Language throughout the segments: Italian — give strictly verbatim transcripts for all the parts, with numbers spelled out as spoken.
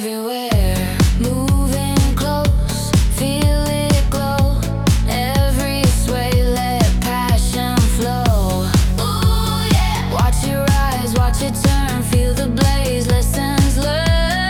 everywhere, moving close, feel it glow. Every sway, let passion flow. Ooh, yeah. Watch it rise, watch it turn, feel the blaze, lessons learned.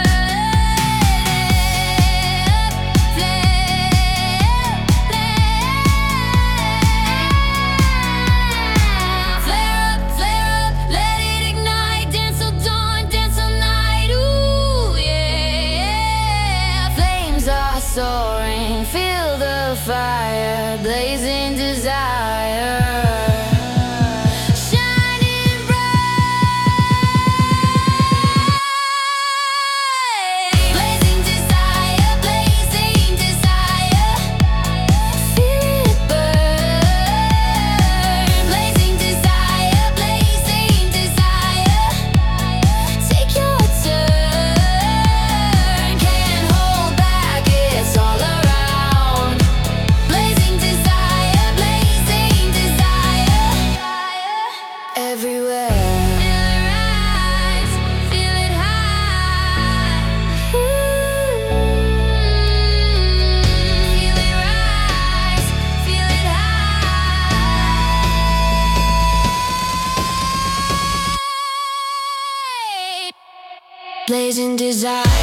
Soaring, feel the fire, blazing desire. Shining bright. Blazing desire, blazing desire. Feel it burn. Blazing desire, blazing desire. Take your turn. Can't hold back, it's all around. Blazing desire, blazing desire. Everywhere. Feel it rise, feel it high. Ooh. Feel it rise, feel it high. Blazing desire.